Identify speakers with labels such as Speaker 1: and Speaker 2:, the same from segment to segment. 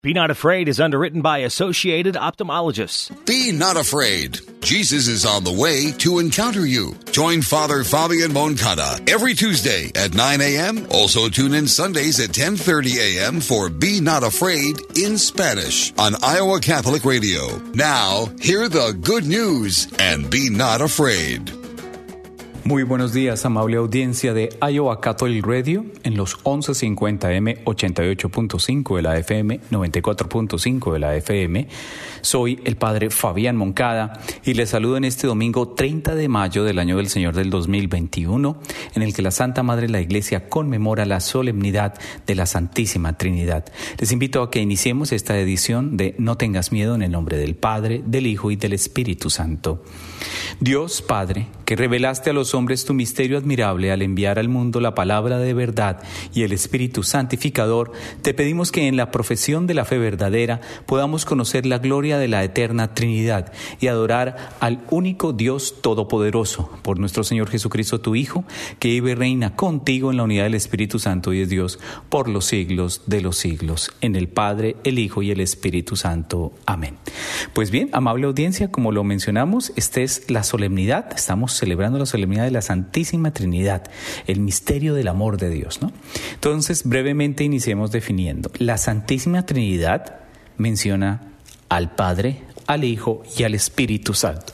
Speaker 1: Be Not Afraid is underwritten by Associated Ophthalmologists.
Speaker 2: Be not afraid. Jesus is on the way to encounter you. Join Father Fabian Moncada every Tuesday at 9 a.m. Also tune in Sundays at 10:30 a.m. for Be Not Afraid in Spanish on Iowa Catholic Radio. Now, hear the good news and be not afraid.
Speaker 3: Muy buenos días, amable audiencia de Iowa Catholic Radio en los 1150M, 88.5 de la FM, 94.5 de la FM. Soy el Padre Fabián Moncada y les saludo en este domingo 30 de mayo del año del Señor del 2021, en el que la Santa Madre de la Iglesia conmemora la solemnidad de la Santísima Trinidad. Les invito a que iniciemos esta edición de No tengas miedo en el nombre del Padre, del Hijo y del Espíritu Santo. Dios Padre, que revelaste a los hombres tu misterio admirable al enviar al mundo la palabra de verdad y el Espíritu Santificador, te pedimos que en la profesión de la fe verdadera podamos conocer la gloria de la eterna Trinidad y adorar al único Dios Todopoderoso, por nuestro Señor Jesucristo, tu Hijo, que vive y reina contigo en la unidad del Espíritu Santo y es Dios por los siglos de los siglos. En el Padre, el Hijo y el Espíritu Santo. Amén. Pues bien, amable audiencia, como lo mencionamos, esta es la solemnidad, estamos celebrando la solemnidad de la Santísima Trinidad, el misterio del amor de Dios, ¿no? Entonces, brevemente iniciemos definiendo. La Santísima Trinidad menciona al Padre, al Hijo y al Espíritu Santo.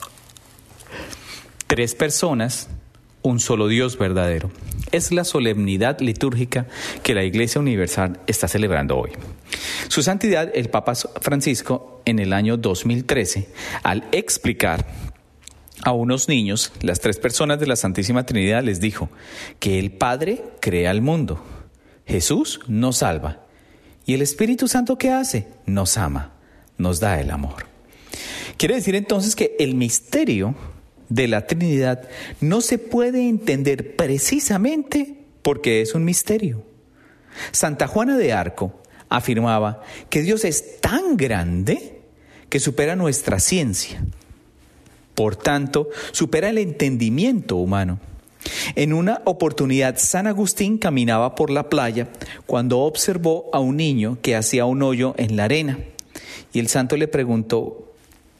Speaker 3: Tres personas, un solo Dios verdadero. Es la solemnidad litúrgica que la Iglesia Universal está celebrando hoy. Su Santidad, el Papa Francisco, en el año 2013, al explicar a unos niños las tres personas de la Santísima Trinidad, les dijo que el Padre crea el mundo, Jesús nos salva y el Espíritu Santo, ¿qué hace? Nos ama, nos da el amor. Quiere decir entonces que el misterio de la Trinidad no se puede entender precisamente porque es un misterio. Santa Juana de Arco afirmaba que Dios es tan grande que supera nuestra ciencia. Por tanto, supera el entendimiento humano. En una oportunidad, San Agustín caminaba por la playa cuando observó a un niño que hacía un hoyo en la arena. Y el santo le preguntó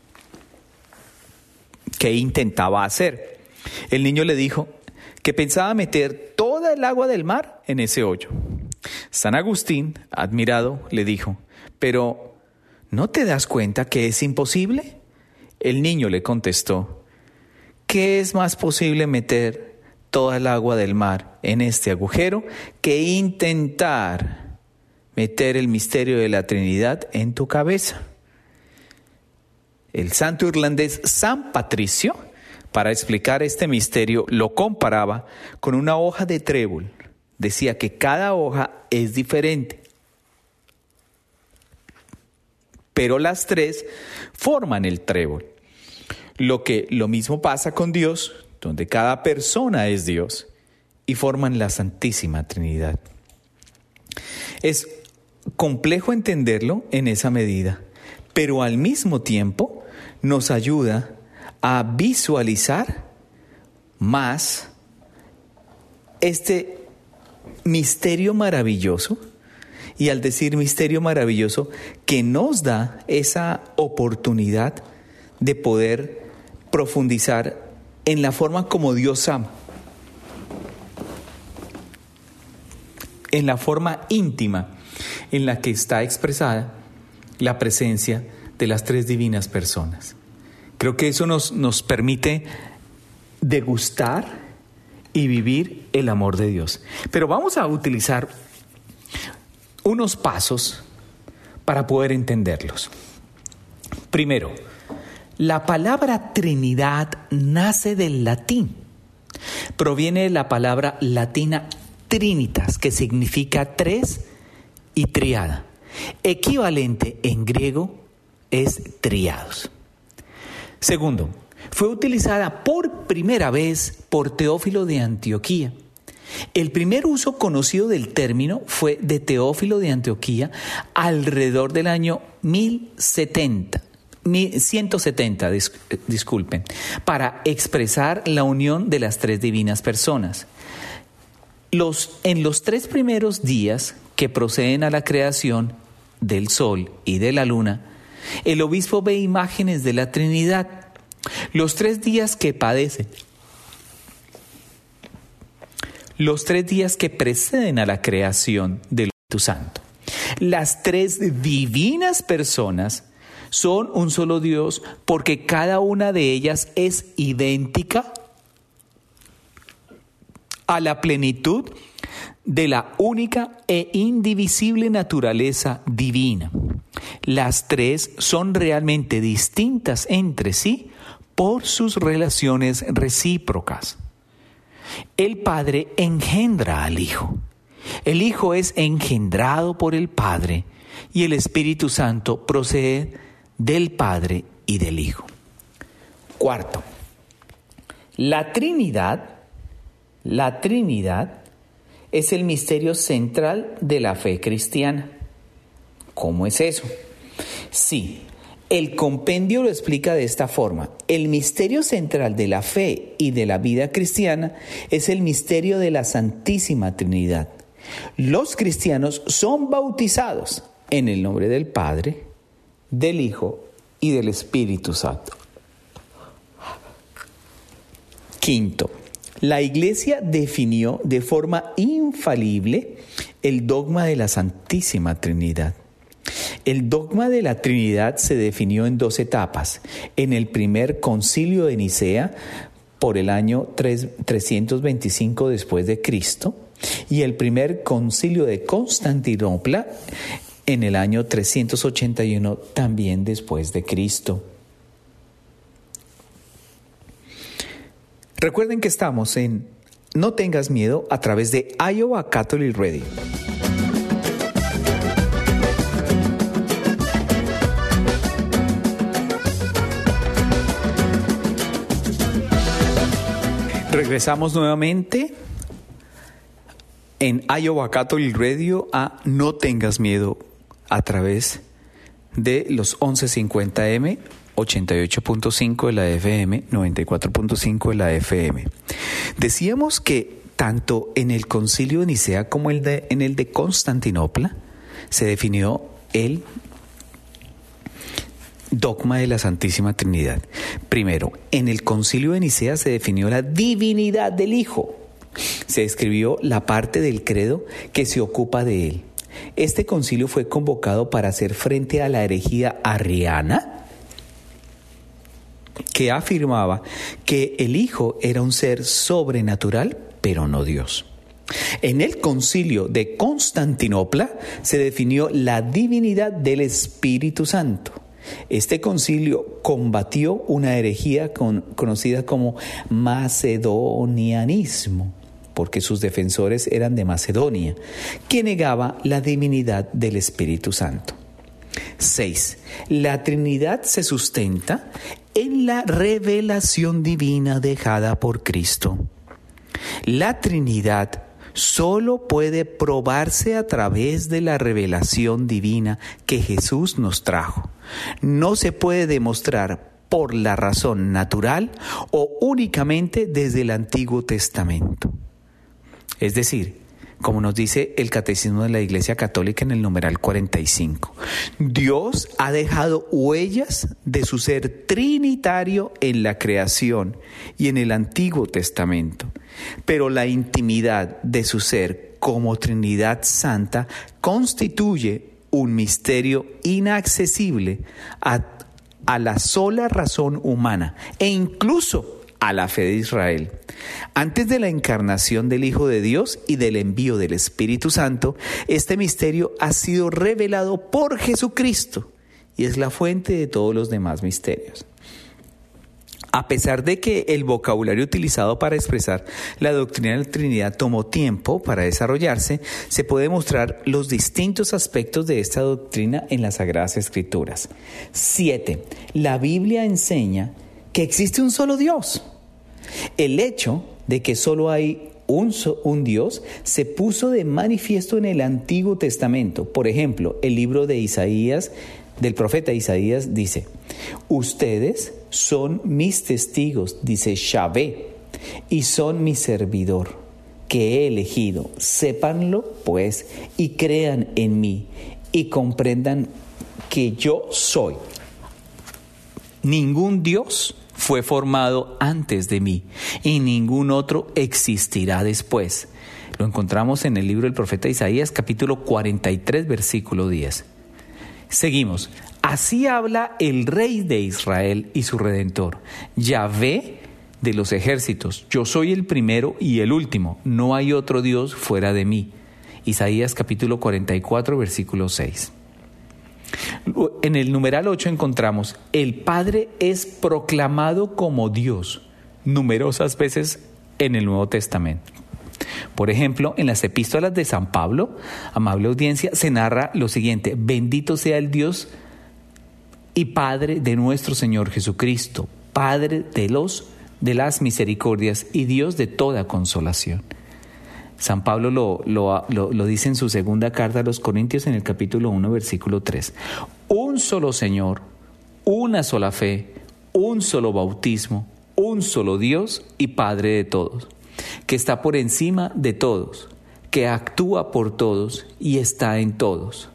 Speaker 3: qué intentaba hacer. El niño le dijo que pensaba meter toda el agua del mar en ese hoyo. San Agustín, admirado, le dijo, ¿pero no te das cuenta que es imposible? El niño le contestó, ¿qué es más posible meter toda el agua del mar en este agujero que intentar meter el misterio de la Trinidad en tu cabeza? El santo irlandés San Patricio, para explicar este misterio, lo comparaba con una hoja de trébol. Decía que cada hoja es diferente, pero las tres forman el trébol. Lo mismo pasa con Dios, donde cada persona es Dios y forman la Santísima Trinidad. Es complejo entenderlo en esa medida, pero al mismo tiempo nos ayuda a visualizar más este misterio maravilloso. Y al decir misterio maravilloso, que nos da esa oportunidad de poder profundizar en la forma como Dios ama, en la forma íntima en la que está expresada la presencia de las tres divinas personas. Creo que eso nos permite degustar y vivir el amor de Dios. Pero vamos a utilizar unos pasos para poder entenderlos. Primero, la palabra Trinidad nace del latín. Proviene de la palabra latina trinitas, que significa tres, y triada. Equivalente en griego es triados. Segundo, fue utilizada por primera vez por Teófilo de Antioquía. El primer uso conocido del término fue de Teófilo de Antioquía alrededor del año 170, para expresar la unión de las tres divinas personas. En los tres primeros días que proceden a la creación, del sol y de la luna, el obispo ve imágenes de la Trinidad. Los 3 días que padecen, los 3 días que preceden a la creación del Espíritu Santo. Las 3 divinas personas son un solo Dios porque cada una de ellas es idéntica a la plenitud de la única e indivisible naturaleza divina. Las 3 son realmente distintas entre sí por sus relaciones recíprocas. El Padre engendra al Hijo. El Hijo es engendrado por el Padre y el Espíritu Santo procede del Padre y del Hijo. Cuarto, la Trinidad es el misterio central de la fe cristiana. ¿Cómo es eso? Sí, el compendio lo explica de esta forma. El misterio central de la fe y de la vida cristiana es el misterio de la Santísima Trinidad. Los cristianos son bautizados en el nombre del Padre, del Hijo y del Espíritu Santo. Quinto, la Iglesia definió de forma infalible el dogma de la Santísima Trinidad. El dogma de la Trinidad se definió en 2 etapas. En el primer concilio de Nicea, por el año 325 después de Cristo, y el primer concilio de Constantinopla, en el año 381 también después de Cristo. Recuerden que estamos en No Tengas Miedo a través de Iowa Catholic Radio. Regresamos nuevamente en Iowa Catholic Radio a No Tengas Miedo a través de los 1150M, 88.5 de la FM, 94.5 de la FM. Decíamos que tanto en el Concilio de Nicea como en el de Constantinopla se definió el dogma de la Santísima Trinidad. Primero, en el Concilio de Nicea se definió la divinidad del Hijo. Se describió la parte del credo que se ocupa de él. Este concilio fue convocado para hacer frente a la herejía arriana, que afirmaba que el Hijo era un ser sobrenatural, pero no Dios. En el Concilio de Constantinopla se definió la divinidad del Espíritu Santo. Este concilio combatió una herejía conocida como macedonianismo, porque sus defensores eran de Macedonia, que negaba la divinidad del Espíritu Santo. 6. La Trinidad se sustenta en la revelación divina dejada por Cristo. La Trinidad solo puede probarse a través de la revelación divina que Jesús nos trajo. No se puede demostrar por la razón natural o únicamente desde el Antiguo Testamento. Es decir, como nos dice el Catecismo de la Iglesia Católica en el numeral 45, Dios ha dejado huellas de su ser trinitario en la creación y en el Antiguo Testamento, pero la intimidad de su ser como Trinidad Santa constituye un misterio inaccesible a la sola razón humana e incluso a la fe de Israel. Antes de la encarnación del Hijo de Dios y del envío del Espíritu Santo, este misterio ha sido revelado por Jesucristo y es la fuente de todos los demás misterios. A pesar de que el vocabulario utilizado para expresar la doctrina de la Trinidad tomó tiempo para desarrollarse, se puede mostrar los distintos aspectos de esta doctrina en las Sagradas Escrituras. 7. La Biblia enseña que existe un solo Dios. El hecho de que solo hay un Dios se puso de manifiesto en el Antiguo Testamento. Por ejemplo, el libro de Isaías, del profeta Isaías, dice: ustedes son mis testigos, dice Yahvé, y son mi servidor, que he elegido. Sépanlo, pues, y crean en mí. y comprendan que yo soy. Ningún Dios fue formado antes de mí y ningún otro existirá después. Lo encontramos en el libro del profeta Isaías, capítulo 43, versículo 10. Seguimos. Así habla el Rey de Israel y su Redentor, Yahvé de los ejércitos. Yo soy el primero y el último. No hay otro Dios fuera de mí. Isaías capítulo 44, versículo 6. En el numeral 8 encontramos: el Padre es proclamado como Dios numerosas veces en el Nuevo Testamento. Por ejemplo, en las epístolas de San Pablo, amable audiencia, se narra lo siguiente: bendito sea el Dios y Padre de nuestro Señor Jesucristo, Padre de las misericordias y Dios de toda consolación. San Pablo lo dice en su segunda carta a los Corintios en el capítulo 1, versículo 3. Un solo Señor, una sola fe, un solo bautismo, un solo Dios y Padre de todos, que está por encima de todos, que actúa por todos y está en todos.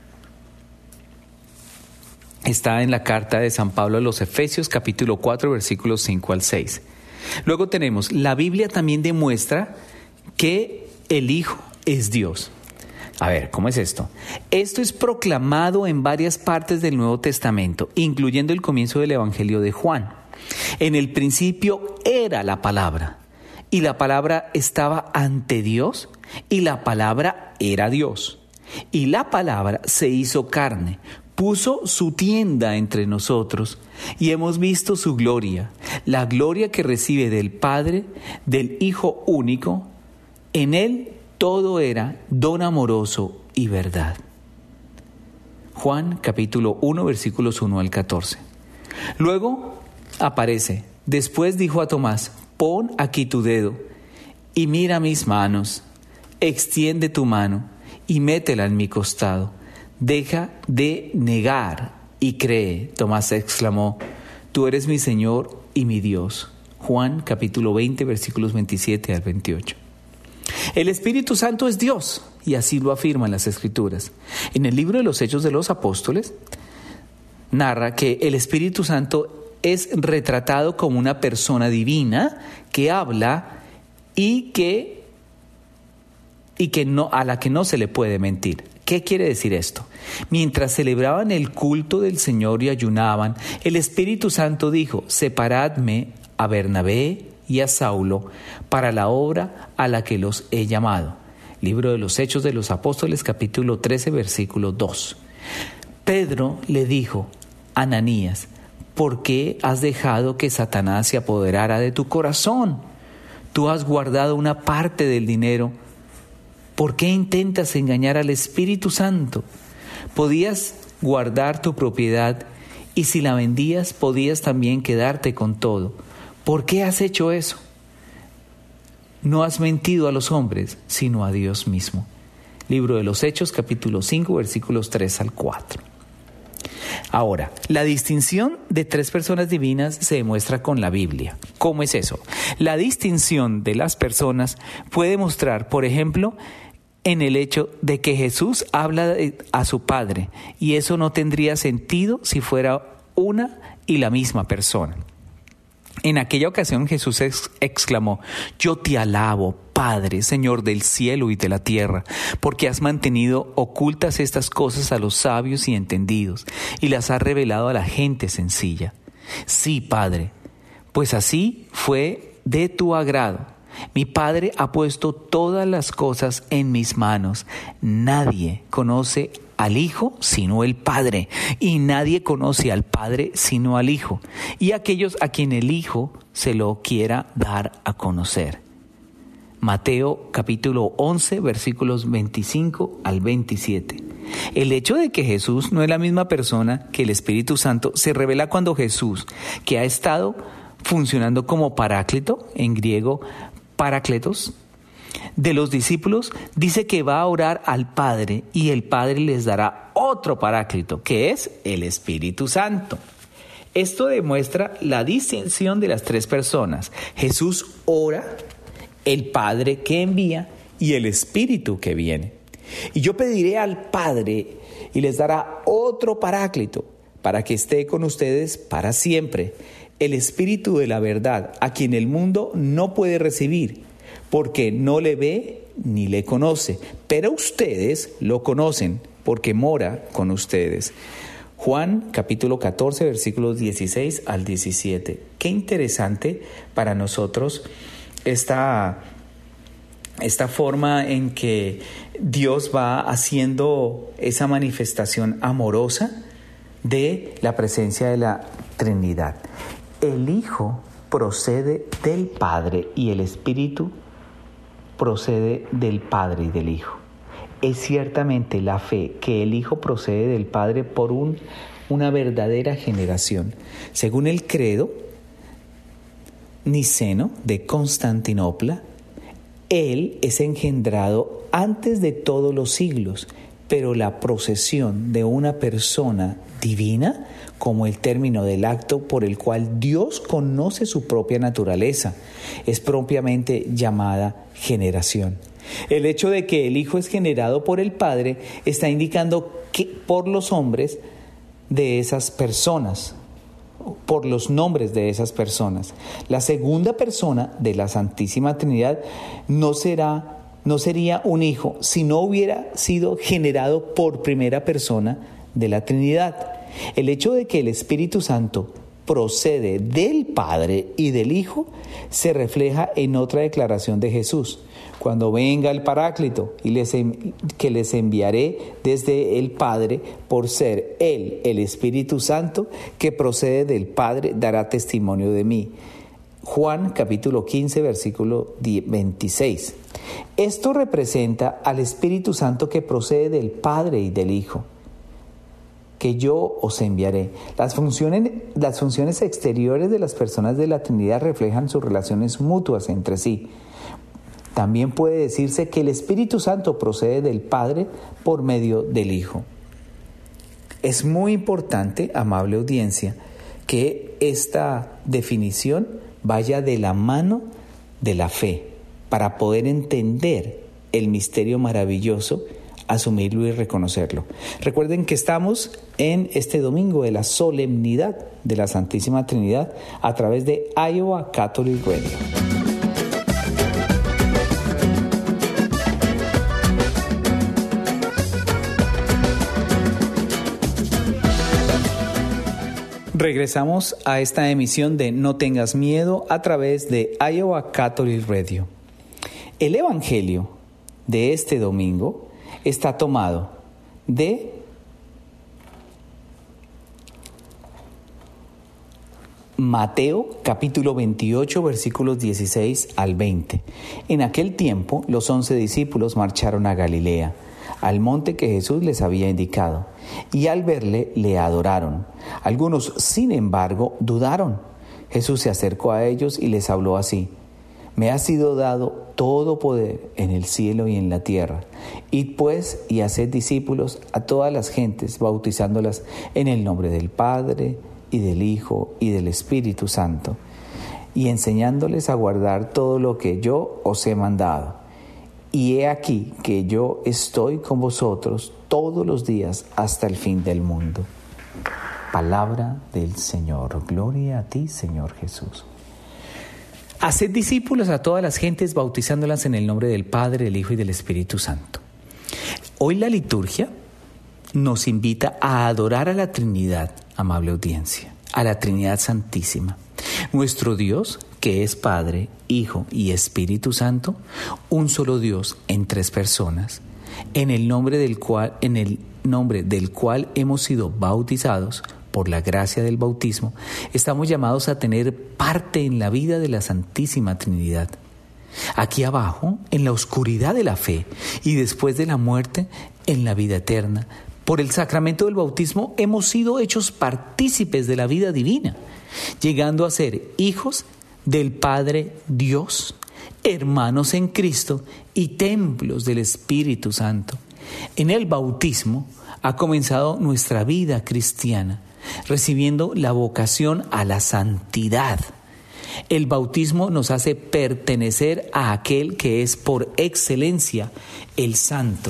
Speaker 3: Está en la carta de San Pablo a los Efesios, capítulo 4, versículos 5 al 6. Luego tenemos, la Biblia también demuestra que el Hijo es Dios. A ver, ¿cómo es esto? Esto es proclamado en varias partes del Nuevo Testamento, incluyendo el comienzo del Evangelio de Juan. En el principio era la palabra, y la palabra estaba ante Dios, y la palabra era Dios. Y la palabra se hizo carne, puso su tienda entre nosotros, y hemos visto su gloria, la gloria que recibe del Padre, del Hijo único. En él todo era don amoroso y verdad. Juan capítulo 1, versículos 1 al 14. Luego aparece: después dijo a Tomás, pon aquí tu dedo y mira mis manos, extiende tu mano y métela en mi costado. Deja de negar y cree. Tomás exclamó, tú eres mi Señor y mi Dios. Juan capítulo 20, versículos 27 al 28. El Espíritu Santo es Dios, y así lo afirman las Escrituras. En el libro de los Hechos de los Apóstoles, narra que el Espíritu Santo es retratado como una persona divina que habla y a la que no se le puede mentir. ¿Qué quiere decir esto? Mientras celebraban el culto del Señor y ayunaban, el Espíritu Santo dijo, separadme a Bernabé y a Saulo para la obra a la que los he llamado. Libro de los Hechos de los Apóstoles, capítulo 13, versículo 2. Pedro le dijo, Ananías, ¿por qué has dejado que Satanás se apoderara de tu corazón? Tú has guardado una parte del dinero. ¿Por qué intentas engañar al Espíritu Santo? Podías guardar tu propiedad y si la vendías podías también quedarte con todo. ¿Por qué has hecho eso? No has mentido a los hombres, sino a Dios mismo. Libro de los Hechos, capítulo 5, versículos 3 al 4. Ahora, la distinción de tres personas divinas se demuestra con la Biblia. ¿Cómo es eso? La distinción de las personas puede mostrar, por ejemplo, en el hecho de que Jesús habla a su Padre, y eso no tendría sentido si fuera una y la misma persona. En aquella ocasión Jesús exclamó, yo te alabo, Padre, Señor del cielo y de la tierra, porque has mantenido ocultas estas cosas a los sabios y entendidos, y las has revelado a la gente sencilla. Sí, Padre, pues así fue de tu agrado. Mi Padre ha puesto todas las cosas en mis manos. Nadie conoce al Hijo sino el Padre, y nadie conoce al Padre sino al Hijo, y aquellos a quien el Hijo se lo quiera dar a conocer. Mateo capítulo 11, versículos 25 al 27. El hecho de que Jesús no es la misma persona que el Espíritu Santo se revela cuando Jesús, que ha estado funcionando como paráclito, en griego parácletos, de los discípulos, dice que va a orar al Padre y el Padre les dará otro paráclito, que es el Espíritu Santo. Esto demuestra la distinción de las tres personas. Jesús ora, el Padre que envía y el Espíritu que viene. Y yo pediré al Padre y les dará otro Paráclito para que esté con ustedes para siempre, el Espíritu de la verdad, a quien el mundo no puede recibir, porque no le ve ni le conoce, pero ustedes lo conocen, porque mora con ustedes. Juan capítulo 14, versículos 16 al 17. Qué interesante para nosotros esta forma en que Dios va haciendo esa manifestación amorosa de la presencia de la Trinidad. El Hijo procede del Padre y el Espíritu procede del Padre y del Hijo. Es ciertamente la fe que el Hijo procede del Padre por una verdadera generación. Según el credo niceno de Constantinopla, Él es engendrado antes de todos los siglos, pero la procesión de una persona divina, como el término del acto por el cual Dios conoce su propia naturaleza, es propiamente llamada generación. El hecho de que el Hijo es generado por el Padre está indicando que por los hombres de esas personas, por los nombres de esas personas. La segunda persona de la Santísima Trinidad no sería un hijo si no hubiera sido generado por primera persona de la Trinidad. El hecho de que el Espíritu Santo procede del Padre y del Hijo se refleja en otra declaración de Jesús: cuando venga el Paráclito que les enviaré desde el Padre, por ser Él, el Espíritu Santo, que procede del Padre, dará testimonio de mí. Juan capítulo 15, versículo 26. Esto representa al Espíritu Santo que procede del Padre y del Hijo, que yo os enviaré. Las funciones exteriores de las personas de la Trinidad reflejan sus relaciones mutuas entre sí. También puede decirse que el Espíritu Santo procede del Padre por medio del Hijo. Es muy importante, amable audiencia, que esta definición vaya de la mano de la fe para poder entender el misterio maravilloso, asumirlo y reconocerlo. Recuerden que estamos en este domingo de la solemnidad de la Santísima Trinidad a través de Iowa Catholic Radio. Regresamos a esta emisión de No Tengas Miedo a través de Iowa Catholic Radio. El Evangelio de este domingo está tomado de Mateo capítulo 28 versículos 16 al 20. En aquel tiempo los 11 discípulos marcharon a Galilea, al monte que Jesús les había indicado, y al verle le adoraron. Algunos, sin embargo, dudaron. Jesús se acercó a ellos y les habló así: me ha sido dado todo poder en el cielo y en la tierra. Id pues y haced discípulos a todas las gentes, bautizándolas en el nombre del Padre y del Hijo y del Espíritu Santo, y enseñándoles a guardar todo lo que yo os he mandado. Y he aquí que yo estoy con vosotros todos los días hasta el fin del mundo. Palabra del Señor. Gloria a ti, Señor Jesús. Haced discípulos a todas las gentes, bautizándolas en el nombre del Padre, del Hijo y del Espíritu Santo. Hoy la liturgia nos invita a adorar a la Trinidad, amable audiencia, a la Trinidad Santísima. Nuestro Dios, que es Padre, Hijo y Espíritu Santo, un solo Dios en tres personas, en el nombre del cual hemos sido bautizados por la gracia del bautismo, estamos llamados a tener parte en la vida de la Santísima Trinidad. Aquí abajo, en la oscuridad de la fe, y después de la muerte, en la vida eterna. Por el sacramento del bautismo hemos sido hechos partícipes de la vida divina, llegando a ser hijos del Padre Dios, hermanos en Cristo y templos del Espíritu Santo. En el bautismo ha comenzado nuestra vida cristiana, recibiendo la vocación a la santidad. El bautismo nos hace pertenecer a aquel que es por excelencia el santo,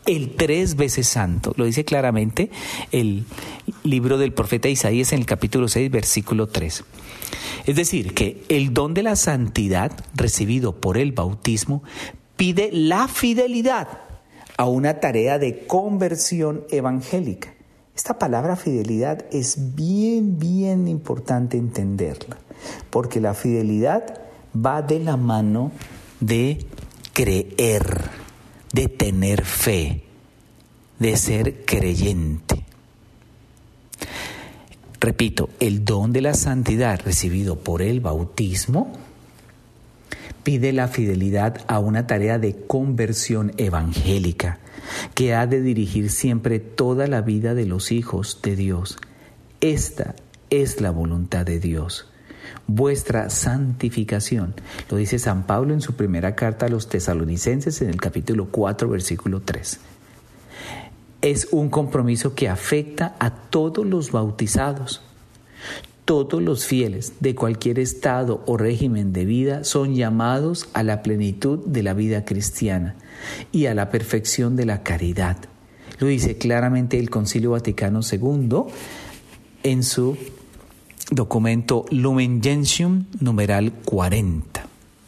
Speaker 3: el 3 veces santo. Lo dice claramente el libro del profeta Isaías en el capítulo 6, versículo 3. Es decir, que el don de la santidad recibido por el bautismo pide la fidelidad a una tarea de conversión evangélica. Esta palabra fidelidad es bien importante entenderla, porque la fidelidad va de la mano de creer, de tener fe, de ser creyente. Repito, el don de la santidad recibido por el bautismo pide la fidelidad a una tarea de conversión evangélica que ha de dirigir siempre toda la vida de los hijos de Dios. Esta es la voluntad de Dios, vuestra santificación. Lo dice San Pablo en su primera carta a los tesalonicenses en el capítulo 4, versículo 3. Es un compromiso que afecta a todos los bautizados. Todos los fieles de cualquier estado o régimen de vida son llamados a la plenitud de la vida cristiana y a la perfección de la caridad. Lo dice claramente el Concilio Vaticano II en su documento Lumen Gentium, numeral 40.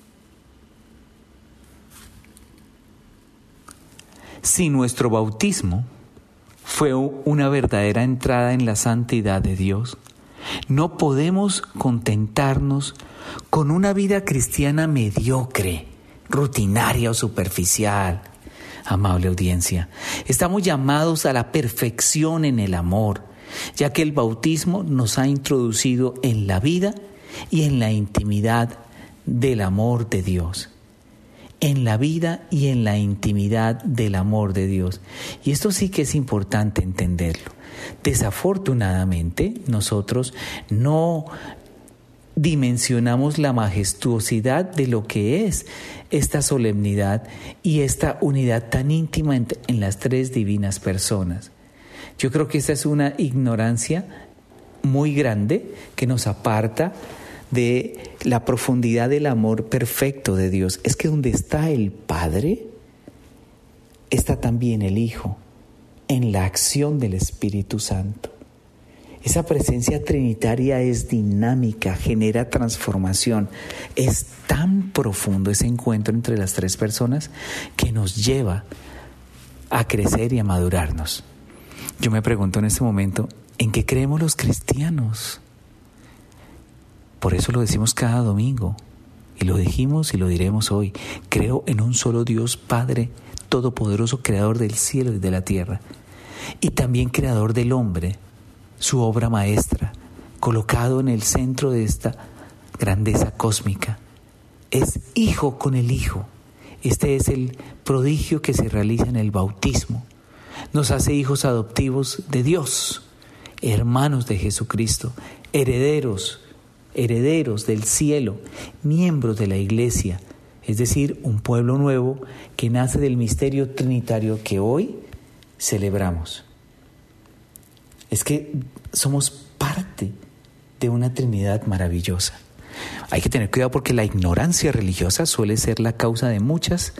Speaker 3: Si nuestro bautismo fue una verdadera entrada en la santidad de Dios, no podemos contentarnos con una vida cristiana mediocre, rutinaria o superficial. Amable audiencia, estamos llamados a la perfección en el amor, ya que el bautismo nos ha introducido en la vida y en la intimidad del amor de Dios. En la vida y en la intimidad del amor de Dios. Y esto sí que es importante entenderlo. Desafortunadamente, nosotros no dimensionamos la majestuosidad de lo que es esta solemnidad y esta unidad tan íntima en las tres divinas personas. Yo creo que esta es una ignorancia muy grande que nos aparta de la profundidad del amor perfecto de Dios. Es que donde está el Padre, está también el Hijo, en la acción del Espíritu Santo. Esa presencia trinitaria es dinámica, genera transformación. Es tan profundo ese encuentro entre las tres personas que nos lleva a crecer y a madurarnos. Yo me pregunto en este momento, ¿en qué creemos los cristianos? Por eso lo decimos cada domingo, y lo dijimos y lo diremos hoy. Creo en un solo Dios, Padre Todopoderoso, Creador del cielo y de la tierra, y también Creador del hombre, su obra maestra, colocado en el centro de esta grandeza cósmica. Es Hijo con el Hijo. Este es el prodigio que se realiza en el bautismo. Nos hace hijos adoptivos de Dios, hermanos de Jesucristo, herederos del cielo, miembros de la Iglesia, es decir, un pueblo nuevo que nace del misterio trinitario que hoy celebramos. Es que somos parte de una Trinidad maravillosa. Hay que tener cuidado porque la ignorancia religiosa suele ser la causa de muchas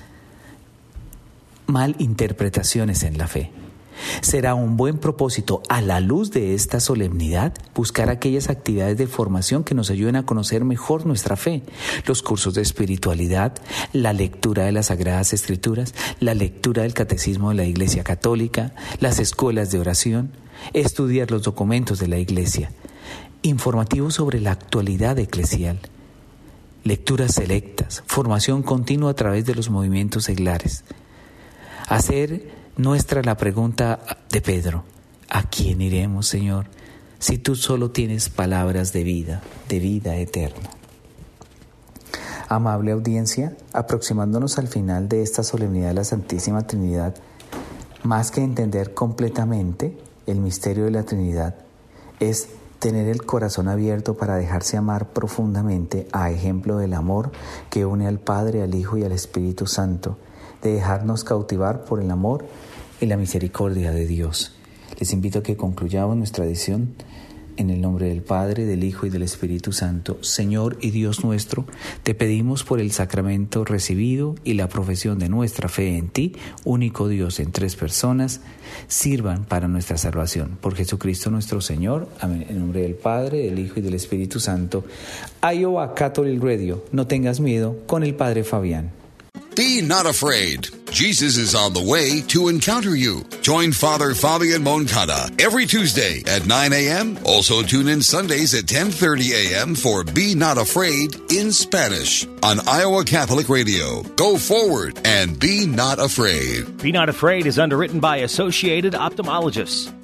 Speaker 3: malinterpretaciones en la fe. Será un buen propósito, a la luz de esta solemnidad, buscar aquellas actividades de formación que nos ayuden a conocer mejor nuestra fe. Los cursos de espiritualidad, la lectura de las Sagradas Escrituras, la lectura del Catecismo de la Iglesia Católica, las escuelas de oración, estudiar los documentos de la Iglesia, informativos sobre la actualidad eclesial, lecturas selectas, formación continua a través de los movimientos seglares. Hacer nuestra la pregunta de Pedro: ¿a quién iremos, Señor, si tú solo tienes palabras de vida eterna? Amable audiencia, aproximándonos al final de esta solemnidad de la Santísima Trinidad, más que entender completamente el misterio de la Trinidad, es tener el corazón abierto para dejarse amar profundamente a ejemplo del amor que une al Padre, al Hijo y al Espíritu Santo, de dejarnos cautivar por el amor y la misericordia de Dios. Les invito a que concluyamos nuestra edición En el nombre del Padre, del Hijo y del Espíritu Santo. Señor y Dios nuestro, te pedimos por el sacramento recibido y la profesión de nuestra fe en ti, único Dios en tres personas, sirvan para nuestra salvación. Por Jesucristo nuestro Señor. Amén. En nombre del Padre, del Hijo y del Espíritu Santo. Iowa Catholic Radio. No tengas miedo, con el Padre Fabián.
Speaker 2: Be not afraid. Jesus is on the way to encounter you. Join Father Fabian Moncada every Tuesday at 9 a.m. Also tune in Sundays at 10:30 a.m. for Be Not Afraid in Spanish on Iowa Catholic Radio. Go forward and be not afraid.
Speaker 1: Be Not Afraid is underwritten by Associated Ophthalmologists.